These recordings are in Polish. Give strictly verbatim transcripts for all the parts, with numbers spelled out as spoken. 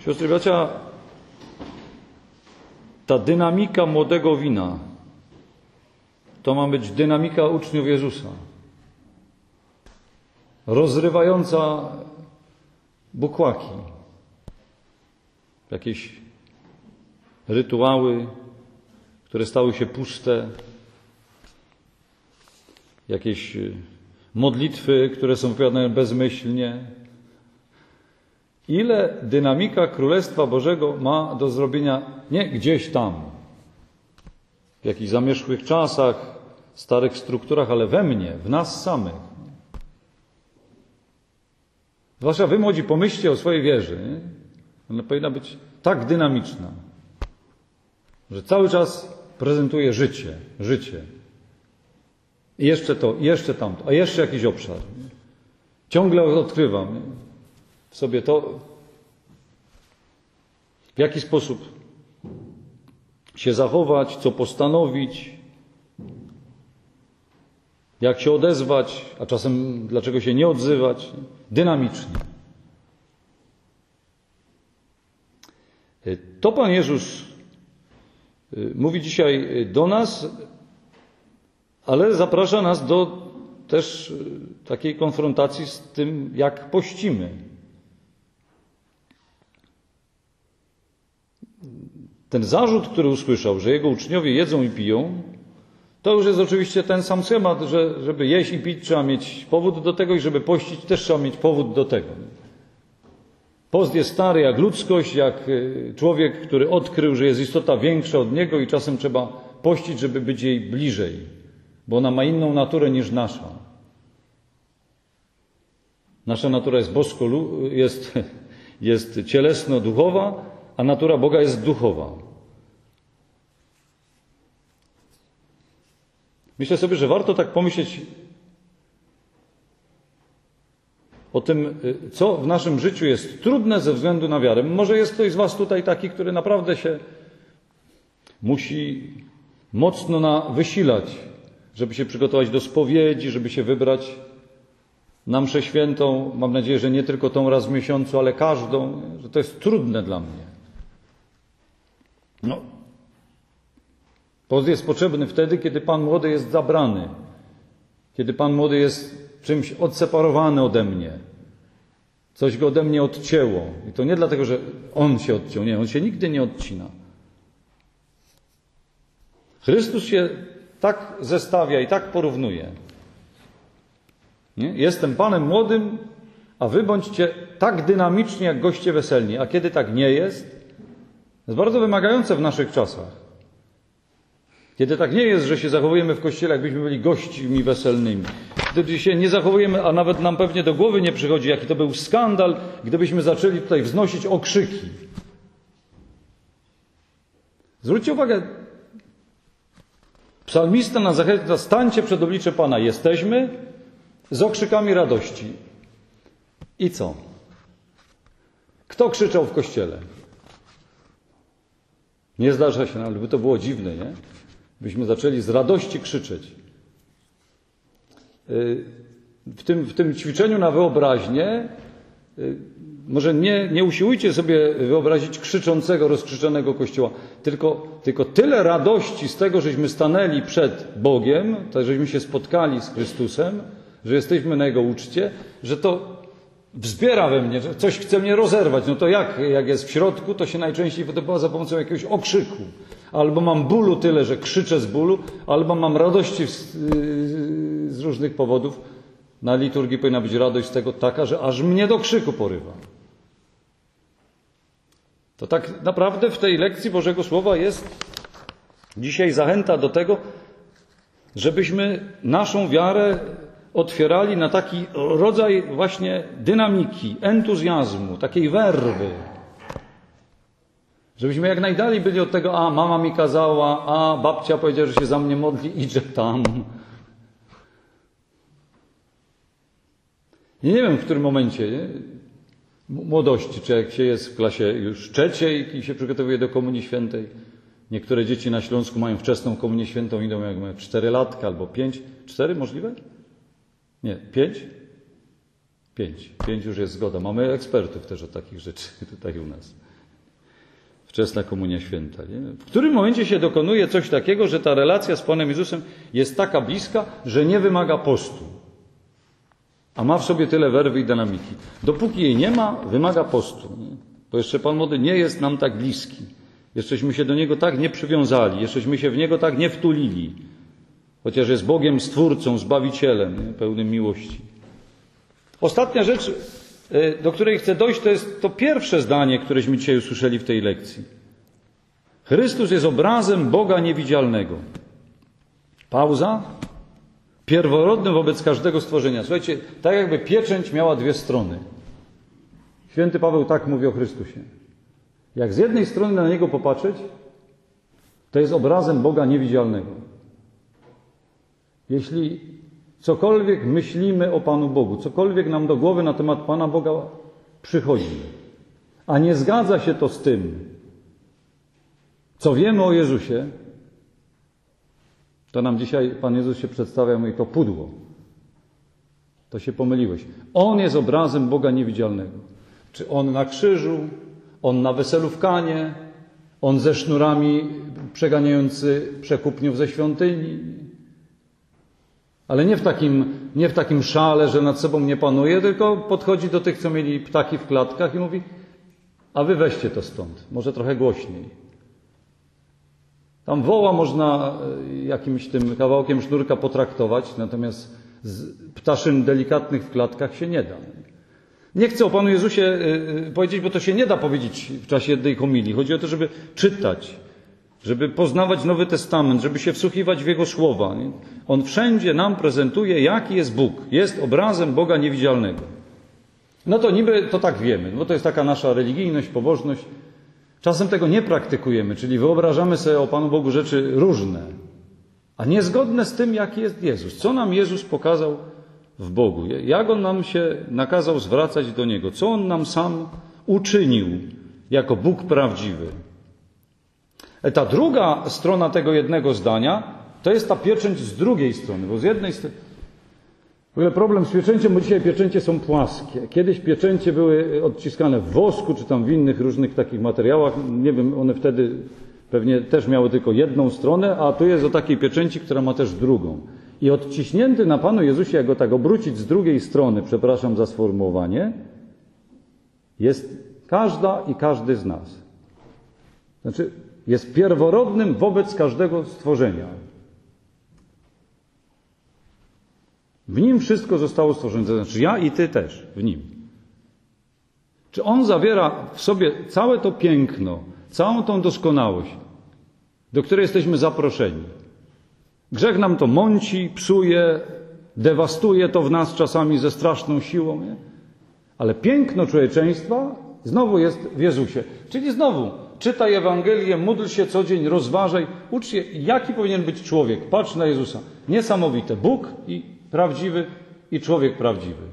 Siostry i bracia, ta dynamika młodego wina to ma być dynamika uczniów Jezusa, rozrywająca bukłaki, jakieś rytuały, które stały się puste, jakieś modlitwy, które są wypowiadane bezmyślnie. Ile dynamika Królestwa Bożego ma do zrobienia nie gdzieś tam, w jakichś zamierzchłych czasach, starych strukturach, ale we mnie, w nas samych. Zwłaszcza wy, młodzi, pomyślcie o swojej wierze. Nie? Ona powinna być tak dynamiczna, że cały czas prezentuje życie, życie. I jeszcze to, i jeszcze tamto, a jeszcze jakiś obszar. Nie? Ciągle odkrywam nie? w sobie to, w jaki sposób się zachować, co postanowić, jak się odezwać, a czasem dlaczego się nie odzywać. Dynamicznie. To Pan Jezus mówi dzisiaj do nas, ale zaprasza nas do też takiej konfrontacji z tym, jak pościmy. Ten zarzut, który usłyszał, że jego uczniowie jedzą i piją, to już jest oczywiście ten sam schemat, że żeby jeść i pić trzeba mieć powód do tego i żeby pościć też trzeba mieć powód do tego. Post jest stary jak ludzkość, jak człowiek, który odkrył, że jest istota większa od niego i czasem trzeba pościć, żeby być jej bliżej, bo ona ma inną naturę niż nasza. Nasza natura jest bosko, jest, jest cielesno-duchowa, a natura Boga jest duchowa. Myślę sobie, że warto tak pomyśleć o tym, co w naszym życiu jest trudne ze względu na wiarę. Może jest ktoś z was tutaj taki, który naprawdę się musi mocno na wysilać, żeby się przygotować do spowiedzi, żeby się wybrać na mszę świętą. Mam nadzieję, że nie tylko tą raz w miesiącu, ale każdą, że to jest trudne dla mnie. No. Post jest potrzebny wtedy, kiedy Pan młody jest zabrany, kiedy Pan młody jest czymś odseparowany ode mnie. Coś go ode mnie odcięło. I to nie dlatego, że on się odciął. Nie, on się nigdy nie odcina. Chrystus się tak zestawia i tak porównuje. Nie? Jestem Panem młodym, a wy bądźcie tak dynamiczni jak goście weselni. A kiedy tak nie jest, jest bardzo wymagające w naszych czasach. Kiedy tak nie jest, że się zachowujemy w Kościele, jakbyśmy byli gośćmi weselnymi. Gdy się nie zachowujemy, a nawet nam pewnie do głowy nie przychodzi, jaki to był skandal, gdybyśmy zaczęli tutaj wznosić okrzyki. Zwróćcie uwagę, psalmista nas zachęca, stańcie przed oblicze Pana. Jesteśmy z okrzykami radości. I co? Kto krzyczał w Kościele? Nie zdarza się, ale by to było dziwne, nie? Byśmy zaczęli z radości krzyczeć. W tym, w tym ćwiczeniu na wyobraźnię może nie, nie usiłujcie sobie wyobrazić krzyczącego, rozkrzyczonego Kościoła, tylko, tylko tyle radości z tego, żeśmy stanęli przed Bogiem, tak żeśmy się spotkali z Chrystusem, że jesteśmy na Jego uczcie, że to wzbiera we mnie, że coś chce mnie rozerwać. No to jak, jak jest w środku, to się najczęściej wydobywa za pomocą jakiegoś okrzyku. Albo mam bólu tyle, że krzyczę z bólu, albo mam radości z, z różnych powodów. Na liturgii powinna być radość z tego taka, że aż mnie do krzyku porywa. To tak naprawdę w tej lekcji Bożego Słowa jest dzisiaj zachęta do tego, żebyśmy naszą wiarę otwierali na taki rodzaj właśnie dynamiki, entuzjazmu, takiej werwy. Żebyśmy jak najdalej byli od tego, a mama mi kazała, a babcia powiedziała, że się za mnie modli, idzie tam. Nie, nie wiem, w którym momencie nie? młodości, czy jak się jest w klasie już trzeciej i się przygotowuje do Komunii Świętej. Niektóre dzieci na Śląsku mają wczesną Komunię Świętą, idą jak mają cztery latka albo pięć. Cztery możliwe? Nie, pięć? Pięć. Pięć już jest zgoda. Mamy ekspertów też od takich rzeczy tutaj u nas. wczesna komunia święta. Nie? W którym momencie się dokonuje coś takiego, że ta relacja z Panem Jezusem jest taka bliska, że nie wymaga postu. A ma w sobie tyle werwy i dynamiki. Dopóki jej nie ma, wymaga postu. Nie? Bo jeszcze Pan Młody nie jest nam tak bliski. Jeszcześmy się do Niego tak nie przywiązali. Jeszcześmy się w Niego tak nie wtulili. Chociaż jest Bogiem, Stwórcą, Zbawicielem, nie? Pełnym miłości. Ostatnia rzecz, do której chcę dojść, to jest to pierwsze zdanie, któreśmy dzisiaj usłyszeli w tej lekcji. Chrystus jest obrazem Boga niewidzialnego. Pauza. Pierworodny wobec każdego stworzenia. Słuchajcie, tak jakby pieczęć miała dwie strony. Święty Paweł tak mówi o Chrystusie. Jak z jednej strony na Niego popatrzeć, to jest obrazem Boga niewidzialnego. Jeśli cokolwiek myślimy o Panu Bogu, cokolwiek nam do głowy na temat Pana Boga przychodzi, a nie zgadza się to z tym, co wiemy o Jezusie, to nam dzisiaj Pan Jezus się przedstawia, mówi, to pudło. To się pomyliłeś. On jest obrazem Boga niewidzialnego. Czy On na krzyżu, On na weselu w Kanie, On ze sznurami przeganiający przekupniów ze świątyni. Ale nie w takim, nie w takim szale, że nad sobą nie panuje, tylko podchodzi do tych, co mieli ptaki w klatkach i mówi, a wy weźcie to stąd, może trochę głośniej. Tam woła można jakimś tym kawałkiem sznurka potraktować, natomiast z ptaszyn delikatnych w klatkach się nie da. Nie chcę o Panu Jezusie powiedzieć, bo to się nie da powiedzieć w czasie jednej homilii. Chodzi o to, żeby czytać, żeby poznawać Nowy Testament, żeby się wsłuchiwać w Jego słowa. On wszędzie nam prezentuje, jaki jest Bóg. Jest obrazem Boga niewidzialnego. No to niby to tak wiemy, bo to jest taka nasza religijność, pobożność. Czasem tego nie praktykujemy, czyli wyobrażamy sobie o Panu Bogu rzeczy różne, a niezgodne z tym, jaki jest Jezus. Co nam Jezus pokazał w Bogu? Jak On nam się nakazał zwracać do Niego? Co On nam sam uczynił jako Bóg prawdziwy? Ta druga strona tego jednego zdania to jest ta pieczęć z drugiej strony, bo z jednej strony w ogóle problem z pieczęciem, bo dzisiaj pieczęcie są płaskie. Kiedyś pieczęcie były odciskane w wosku, czy tam w innych różnych takich materiałach. Nie wiem, one wtedy pewnie też miały tylko jedną stronę, a tu jest o takiej pieczęci, która ma też drugą. I odciśnięty na Panu Jezusie, jak go tak obrócić z drugiej strony, przepraszam za sformułowanie, jest każda i każdy z nas. Znaczy, jest pierworodnym wobec każdego stworzenia. W Nim wszystko zostało stworzone, to znaczy ja i Ty też w Nim. Czy On zawiera w sobie całe to piękno, całą tą doskonałość, do której jesteśmy zaproszeni? Grzech nam to mąci, psuje, dewastuje to w nas czasami ze straszną siłą, nie? Ale piękno człowieczeństwa znowu jest w Jezusie. Czyli znowu czytaj Ewangelię, módl się co dzień, rozważaj, ucz się, jaki powinien być człowiek. Patrz na Jezusa. Niesamowite. Bóg i prawdziwy i człowiek prawdziwy.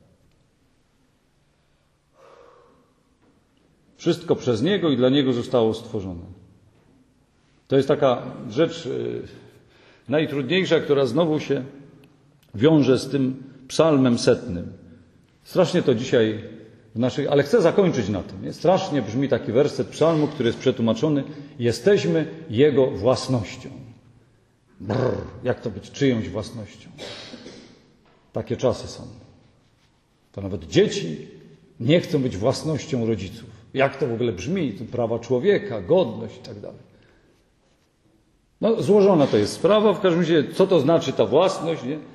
Wszystko przez Niego i dla Niego zostało stworzone. To jest taka rzecz najtrudniejsza, która znowu się wiąże z tym psalmem setnym. Strasznie to dzisiaj w naszej... Ale chcę zakończyć na tym. Nie? Strasznie brzmi taki werset psalmu, który jest przetłumaczony. Jesteśmy Jego własnością. Brrr, jak to być czyjąś własnością? Takie czasy są. To nawet dzieci nie chcą być własnością rodziców. Jak to w ogóle brzmi? To prawa człowieka, godność i tak dalej. No, złożona to jest sprawa. W każdym razie, co to znaczy ta własność, nie?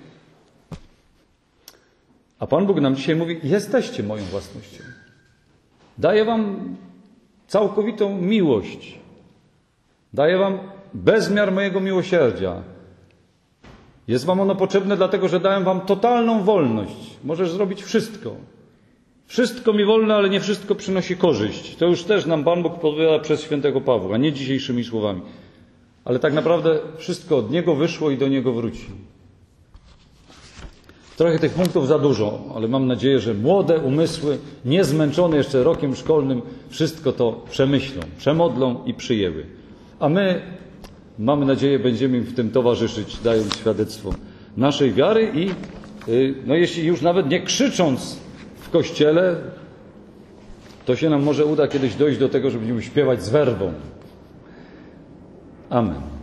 A Pan Bóg nam dzisiaj mówi, jesteście moją własnością. Daję wam całkowitą miłość. Daję wam bezmiar mojego miłosierdzia. Jest wam ono potrzebne dlatego, że dałem wam totalną wolność. Możesz zrobić wszystko. Wszystko mi wolno, ale nie wszystko przynosi korzyść. To już też nam Pan Bóg powiada przez świętego Pawła, nie dzisiejszymi słowami. Ale tak naprawdę wszystko od Niego wyszło i do Niego wróci. Trochę tych punktów za dużo, ale mam nadzieję, że młode umysły, niezmęczone jeszcze rokiem szkolnym, wszystko to przemyślą, przemodlą i przyjęły. A my, mamy nadzieję, będziemy im w tym towarzyszyć, dając świadectwo naszej wiary i, no jeśli już nawet nie krzycząc w Kościele, to się nam może uda kiedyś dojść do tego, że będziemy śpiewać z werwą. Amen.